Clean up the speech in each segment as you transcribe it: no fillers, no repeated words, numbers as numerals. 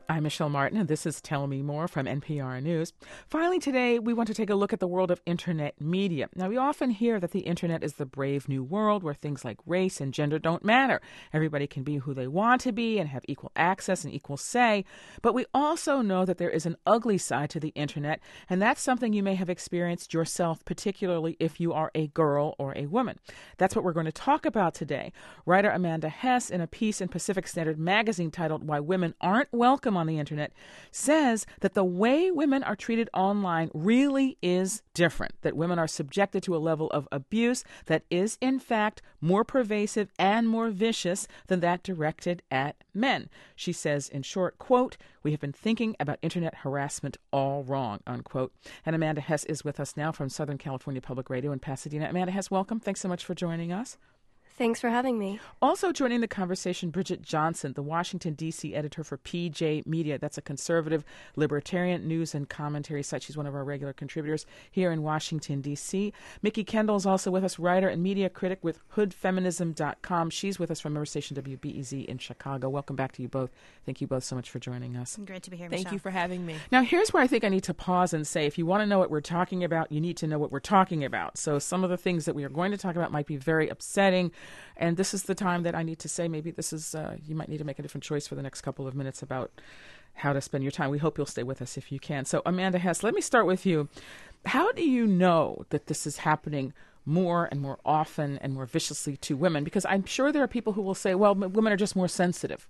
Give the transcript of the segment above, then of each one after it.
I'm Michelle Martin, and this is Tell Me More from NPR News. Finally, today, we want to take a look at the world of Internet media. Now, we often hear that the Internet is the brave new world where things like race and gender don't matter. Everybody can be who they want to be and have equal access and equal say. But we also know that there is an ugly side to the Internet, and that's something you may have experienced yourself, particularly if you are a girl or a woman. That's what we're going to talk about today. Writer Amanda Hess, in a piece in Pacific Standard magazine titled Why Women Aren't Welcome on the Internet, says that the way women are treated online really is different, that women are subjected to a level of abuse that is, in fact, more pervasive and more vicious than that directed at men. She says, in short, quote, "We have been thinking about Internet harassment all wrong," unquote. And Amanda Hess is with us now from Southern California Public Radio in Pasadena. Amanda Hess, welcome. Thanks so much for joining us. Thanks for having me. Also joining the conversation, Bridget Johnson, the Washington, D.C. editor for PJ Media. That's a conservative, libertarian news and commentary site. She's one of our regular contributors here in Washington, D.C. Mickey Kendall is also with us, writer and media critic with hoodfeminism.com. She's with us from member station WBEZ in Chicago. Welcome back to you both. Thank you both so much for joining us. Great to be here, Michelle. Thank you for having me. Now, here's where I think I need to pause and say, if you want to know what we're talking about, you need to know what we're talking about. So some of the things that we are going to talk about might be very upsetting. And this is the time that I need to say maybe this is, you might need to make a different choice for the next couple of minutes about how to spend your time. We hope you'll stay with us if you can. So Amanda Hess, let me start with you. How do you know that this is happening more and more often and more viciously to women? Because I'm sure there are people who will say, well, women are just more sensitive.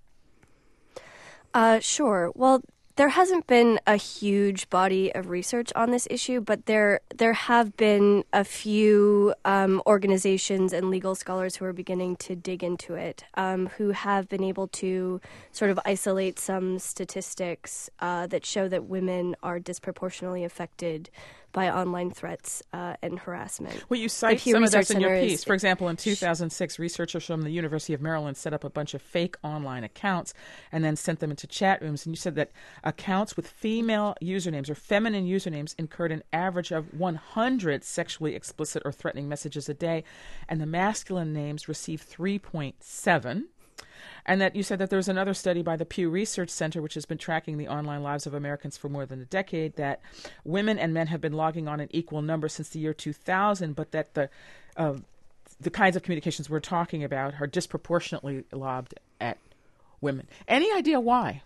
Sure. Well, there hasn't been a huge body of research on this issue, but there have been a few organizations and legal scholars who are beginning to dig into it, who have been able to sort of isolate some statistics that show that women are disproportionately affected by online threats and harassment. Well, you cite some of this in your piece. For example, in 2006, researchers from the University of Maryland set up a bunch of fake online accounts and then sent them into chat rooms. And you said that accounts with female usernames or feminine usernames incurred an average of 100 sexually explicit or threatening messages a day, and the masculine names received 3.7. And that you said that there's another study by the Pew Research Center, which has been tracking the online lives of Americans for more than a decade, that women and men have been logging on in equal numbers since the year 2000, but that the kinds of communications we're talking about are disproportionately lobbed at women. Any idea why?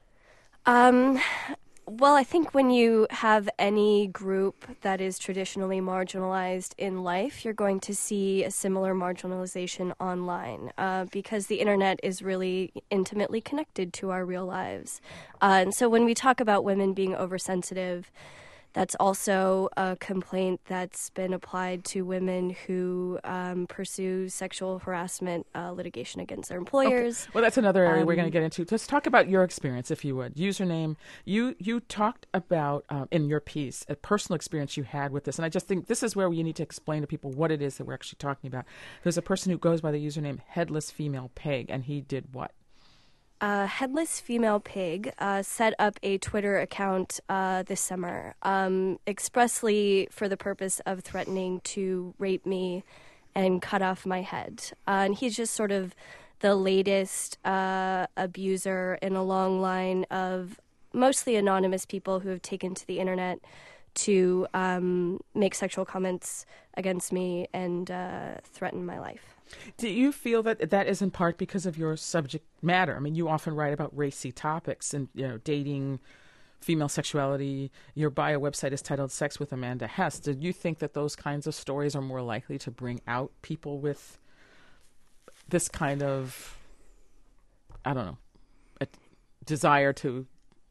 Well, I think when you have any group that is traditionally marginalized in life, you're going to see a similar marginalization online because the internet is really intimately connected to our real lives. And so when we talk about women being oversensitive, that's also a complaint that's been applied to women who pursue sexual harassment litigation against their employers. Okay. Well, that's another area we're going to get into. Let's talk about your experience, if you would. Username. You talked about, in your piece, a personal experience you had with this. And I just think this is where you need to explain to people what it is that we're actually talking about. There's a person who goes by the username Headless Female Pig, and he did what? Headless Female Pig set up a Twitter account this summer expressly for the purpose of threatening to rape me and cut off my head. And he's just sort of the latest abuser in a long line of mostly anonymous people who have taken to the internet to make sexual comments against me and threaten my life. Do you feel that that is in part because of your subject matter? I mean, you often write about racy topics and, dating, female sexuality. Your bio website is titled Sex with Amanda Hess. Do you think that those kinds of stories are more likely to bring out people with this kind of, I don't know, a desire to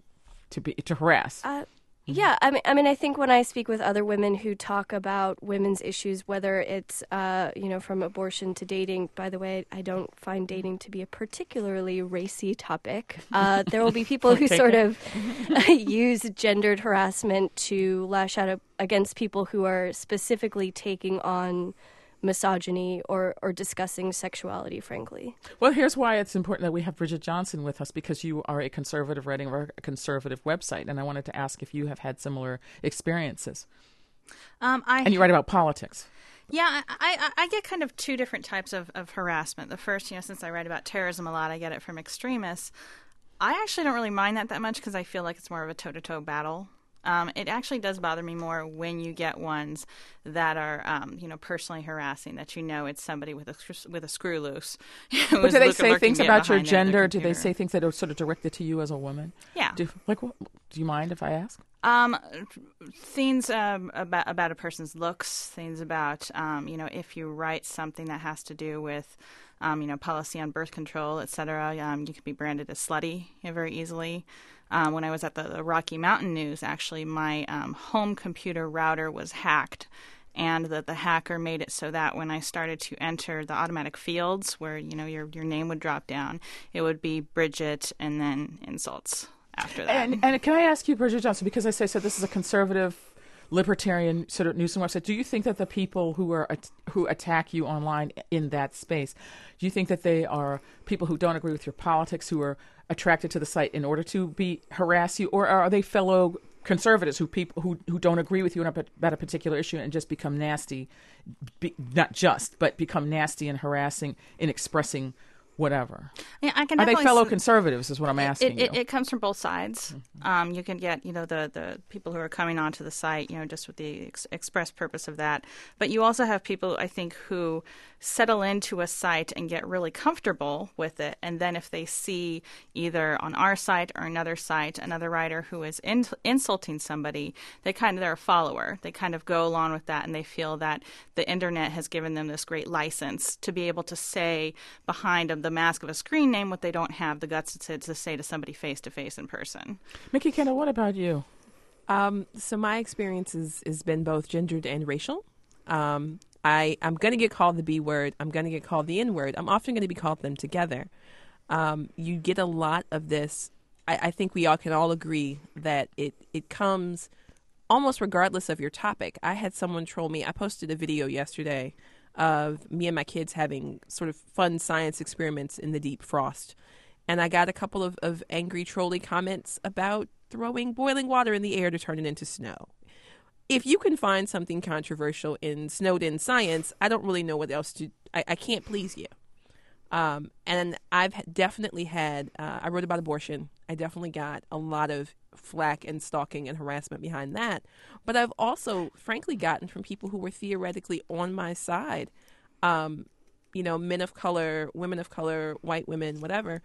harass? Yeah, I mean, I think when I speak with other women who talk about women's issues, whether it's, from abortion to dating, by the way, I don't find dating to be a particularly racy topic. There will be people who sort of use gendered harassment to lash out against people who are specifically taking on misogyny or discussing sexuality, frankly. Well, here's why it's important that we have Bridget Johnson with us, because you are a conservative writing or a conservative website, and I wanted to ask if you have had similar experiences. And you write about politics. Yeah, I get kind of two different types of harassment. The first, since I write about terrorism a lot, I get it from extremists. I actually don't really mind that much because I feel like it's more of a toe-to-toe battle. It actually does bother me more when you get ones that are, personally harassing. That it's somebody with a screw loose. But do they say things about your gender? Do they say things that are sort of directed to you as a woman? Yeah. Do you mind if I ask? Things about a person's looks. Things about if you write something that has to do with policy on birth control, etc. You could be branded as slutty very easily. When I was at the Rocky Mountain News, actually, my home computer router was hacked, and the hacker made it so that when I started to enter the automatic fields where your name would drop down, it would be Bridget and then insults after that. And can I ask you, Bridget Johnson, because so this is a conservative, libertarian sort of news and website. Do you think that the people who attack you online in that space, do you think that they are people who don't agree with your politics, who are attracted to the site in order to harass you, or are they fellow conservatives who don't agree with you about a particular issue and just become nasty, but become nasty and harassing in expressing whatever? Yeah, I can. Are they fellow conservatives? Is what I'm asking you. It comes from both sides. Mm-hmm. You can get the people who are coming onto the site, just with the express purpose of that. But you also have people, I think, who settle into a site and get really comfortable with it, and then if they see either on our site or another site another writer who is insulting somebody, they're a follower. They kind of go along with that, and they feel that the internet has given them this great license to be able to say behind the mask of a screen name what they don't have the guts to say to somebody face to face in person. Mickey Kendall, what about you? So my experience has been both gendered and racial. I'm going to get called the B word. I'm going to get called the N word. I'm often going to be called them together. You get a lot of this. I think we all can agree that it comes almost regardless of your topic. I had someone troll me. I posted a video yesterday of me and my kids having sort of fun science experiments in the deep frost. And I got a couple of angry, trolly comments about throwing boiling water in the air to turn it into snow. If you can find something controversial in snowed-in science, I don't really know what else to... I can't please you. And I've definitely had... I wrote about abortion. I definitely got a lot of flack and stalking and harassment behind that. But I've also, frankly, gotten from people who were theoretically on my side, men of color, women of color, white women, whatever,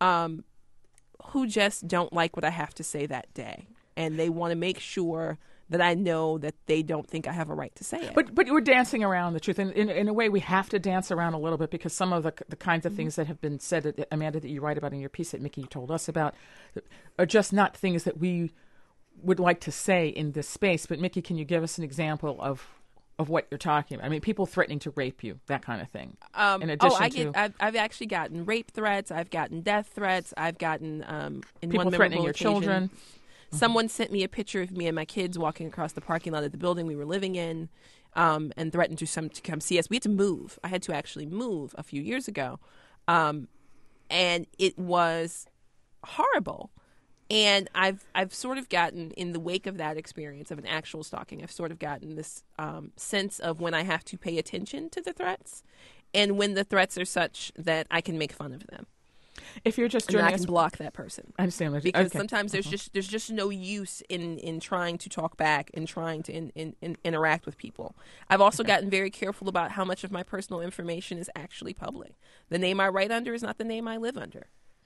who just don't like what I have to say that day. And they want to make sure that I know that they don't think I have a right to say it. But we're dancing around the truth. And in a way, we have to dance around a little bit because some of the kinds of things that have been said, Amanda, that you write about in your piece that Mickey told us about, are just not things that we would like to say in this space. But Mickey, can you give us an example of what you're talking about? I mean, people threatening to rape you, that kind of thing. In addition I've actually gotten rape threats. I've gotten death threats. I've gotten people threatening your children. Someone sent me a picture of me and my kids walking across the parking lot of the building we were living in, and threatened to come see us. We had to move. I had to actually move a few years ago, and it was horrible. And I've sort of gotten, in the wake of that experience of an actual stalking, I've sort of gotten this sense of when I have to pay attention to the threats, and when the threats are such that I can make fun of them. If you're just joining us, I can block that person. I understand. Because sometimes there's just no use in trying to talk back and trying to interact with people. I've also gotten very careful about how much of my personal information is actually public. The name I write under is not the name I live under.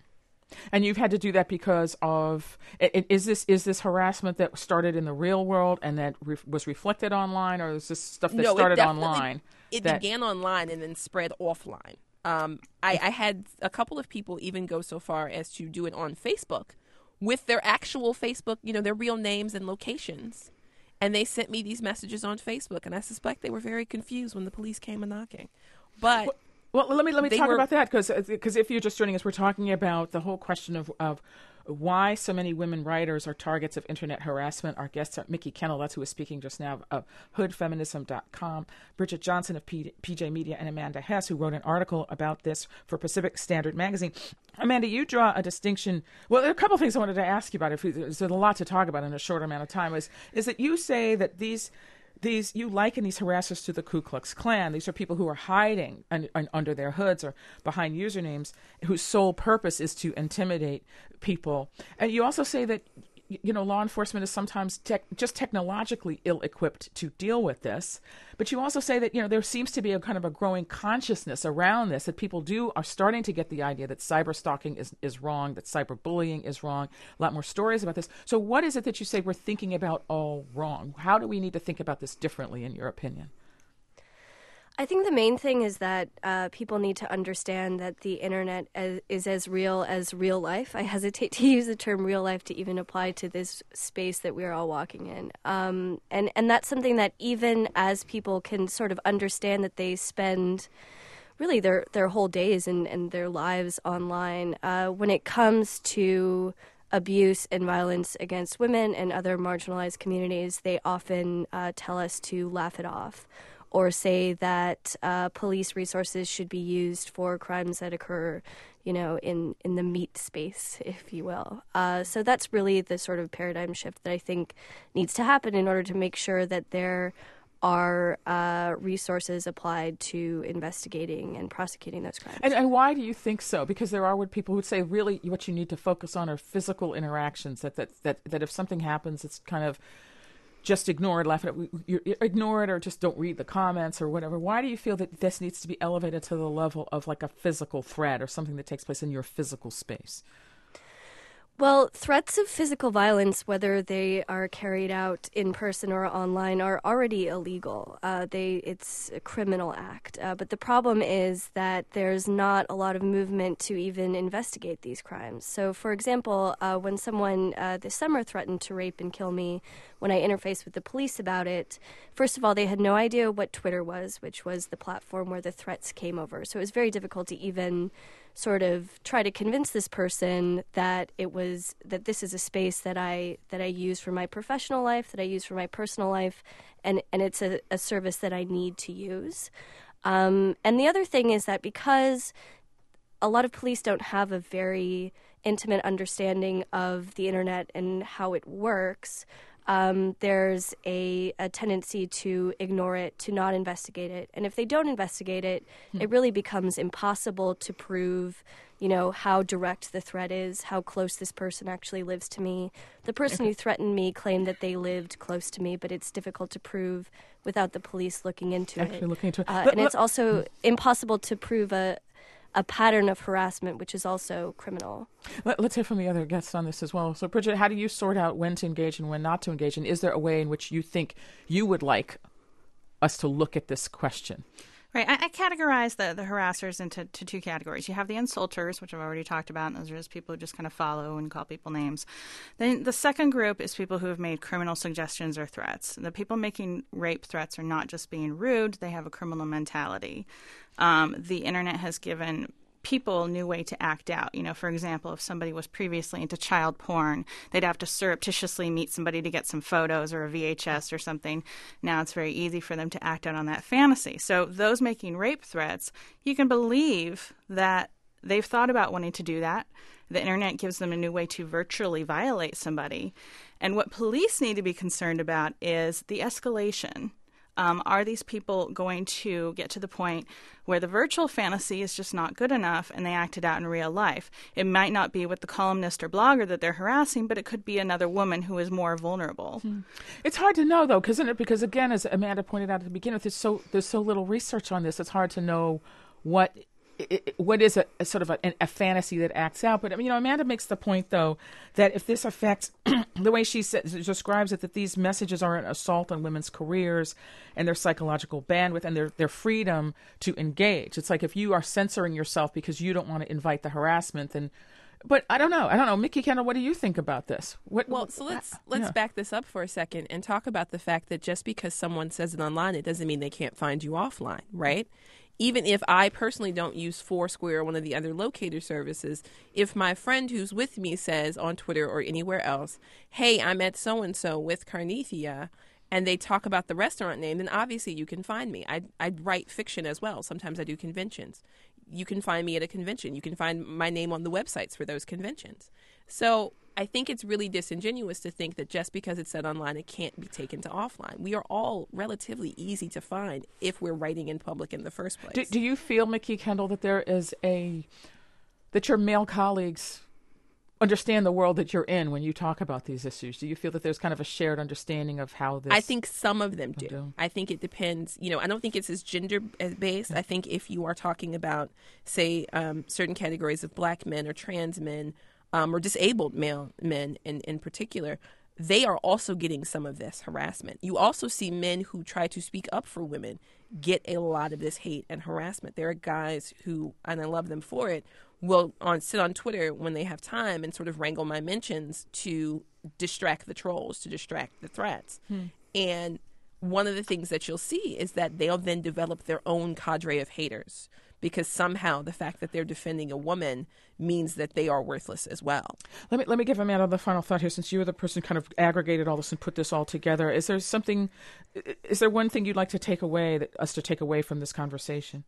And you've had to do that because of is this harassment that started in the real world and that was reflected online, or is this stuff that started online? It began online and then spread offline. I had a couple of people even go so far as to do it on Facebook with their actual Facebook, their real names and locations. And they sent me these messages on Facebook, and I suspect they were very confused when the police came a-knocking. But well, let me talk about that because if you're just joining us, we're talking about the whole question of why so many women writers are targets of internet harassment. Our guests are Mickey Kendall, that's who was speaking just now, of hoodfeminism.com, Bridget Johnson of PJ Media, and Amanda Hess, who wrote an article about this for Pacific Standard Magazine. Amanda, you draw a distinction. Well, there are a couple of things I wanted to ask you about. There's a lot to talk about in a short amount of time. Is that you say that you liken these harassers to the Ku Klux Klan. These are people who are hiding under their hoods or behind usernames whose sole purpose is to intimidate people. And you also say that, law enforcement is sometimes just technologically ill-equipped to deal with this. But you also say that, there seems to be a kind of a growing consciousness around this, that people are starting to get the idea that cyberstalking is wrong, that cyberbullying is wrong. A lot more stories about this. So what is it that you say we're thinking about all wrong? How do we need to think about this differently, in your opinion? I think the main thing is that people need to understand that the internet is as real as real life. I hesitate to use the term real life to even apply to this space that we're all walking in. And that's something that even as people can sort of understand that they spend really their whole days and their lives online, when it comes to abuse and violence against women and other marginalized communities, they often tell us to laugh it off, or say that police resources should be used for crimes that occur, in the meat space, if you will. So that's really the sort of paradigm shift that I think needs to happen in order to make sure that there are resources applied to investigating and prosecuting those crimes. And why do you think so? Because there are people who would say really what you need to focus on are physical interactions, that if something happens, it's kind of just ignore it, laugh at it, you ignore it, or just don't read the comments or whatever. Why do you feel that this needs to be elevated to the level of like a physical threat or something that takes place in your physical space? Well, threats of physical violence, whether they are carried out in person or online, are already illegal. It's a criminal act. But the problem is that there's not a lot of movement to even investigate these crimes. So, for example, when someone this summer threatened to rape and kill me, when I interfaced with the police about it, first of all, they had no idea what Twitter was, which was the platform where the threats came over. So it was very difficult to even sort of try to convince this person that this is a space that I use for my professional life, that I use for my personal life, and it's a service that I need to use. And the other thing is that because a lot of police don't have a very intimate understanding of the internet and how it works, there's a tendency to ignore it, to not investigate it. And if they don't investigate it, it really becomes impossible to prove, how direct the threat is, how close this person actually lives to me. The person who threatened me claimed that they lived close to me, but it's difficult to prove without the police looking into it. And it's also impossible to prove a pattern of harassment, which is also criminal. Let's hear from the other guests on this as well. So, Bridget, how do you sort out when to engage and when not to engage? And is there a way in which you think you would like us to look at this question? Right. I categorize the harassers into two categories. You have the insulters, which I've already talked about, and those are just people who just kind of follow and call people names. Then the second group is people who have made criminal suggestions or threats. The people making rape threats are not just being rude, they have a criminal mentality. The internet has given people a new way to act out. For example, if somebody was previously into child porn, they'd have to surreptitiously meet somebody to get some photos or a VHS or something. Now it's very easy for them to act out on that fantasy. So those making rape threats, you can believe that they've thought about wanting to do that. The internet gives them a new way to virtually violate somebody. And what police need to be concerned about is the escalation. Are these people going to get to the point where the virtual fantasy is just not good enough and they act it out in real life? It might not be with the columnist or blogger that they're harassing, but it could be another woman who is more vulnerable. It's hard to know, though, isn't it? Because, again, as Amanda pointed out at the beginning, there's so little research on this. It's hard to know what is a sort of a fantasy that acts out. But, Amanda makes the point, though, that if this affects the way she describes it, that these messages are an assault on women's careers and their psychological bandwidth and their freedom to engage. It's like if you are censoring yourself because you don't want to invite the harassment, then... But I don't know. Mickey Kendall, what do you think about this? Let's back this up for a second and talk about the fact that just because someone says it online, it doesn't mean they can't find you offline, right? Even if I personally don't use Foursquare or one of the other locator services, if my friend who's with me says on Twitter or anywhere else, hey, I'm at so-and-so with Carnithia, and they talk about the restaurant name, then obviously you can find me. I write fiction as well. Sometimes I do conventions. You can find me at a convention. You can find my name on the websites for those conventions. So I think it's really disingenuous to think that just because it's said online, it can't be taken to offline. We are all relatively easy to find if we're writing in public in the first place. Do you feel, Mikki Kendall, that that your male colleagues understand the world that you're in when you talk about these issues? Do you feel that there's kind of a shared understanding of how this... I think some of them do. I think it depends. I don't think it's as gender-based. I think if you are talking about, say, certain categories of black men or trans men, or disabled male men in particular, they are also getting some of this harassment. You also see men who try to speak up for women get a lot of this hate and harassment. There are guys who, and I love them for it, will sit on Twitter when they have time and sort of wrangle my mentions to distract the trolls, to distract the threats. And one of the things that you'll see is that they'll then develop their own cadre of haters, because somehow the fact that they're defending a woman means that they are worthless as well. Let me give Amanda the final thought here, since you were the person who kind of aggregated all this and put this all together. Is there one thing you'd like to take away, us to take away from this conversation?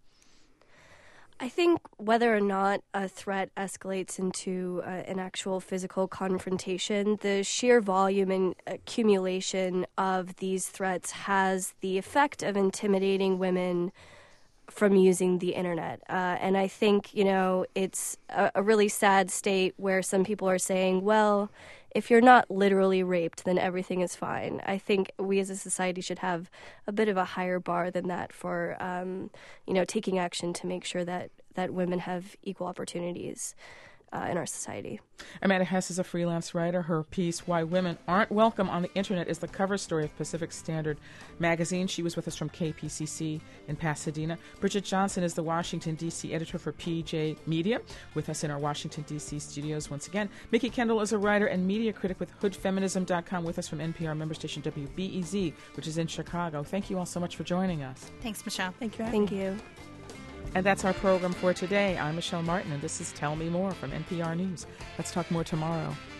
I think whether or not a threat escalates into an actual physical confrontation, the sheer volume and accumulation of these threats has the effect of intimidating women from using the internet. And I think, it's a really sad state where some people are saying, well, if you're not literally raped, then everything is fine. I think we as a society should have a bit of a higher bar than that for, taking action to make sure that women have equal opportunities in our society. Amanda Hess is a freelance writer. Her piece, Why Women Aren't Welcome on the Internet, is the cover story of Pacific Standard magazine. She was with us from KPCC in Pasadena. Bridget Johnson is the Washington, D.C. editor for PJ Media, with us in our Washington, D.C. studios once again. Mikki Kendall is a writer and media critic with hoodfeminism.com, with us from NPR member station WBEZ, which is in Chicago. Thank you all so much for joining us. Thanks, Michelle. Thank you. Thank you. And that's our program for today. I'm Michelle Martin, and this is Tell Me More from NPR News. Let's talk more tomorrow.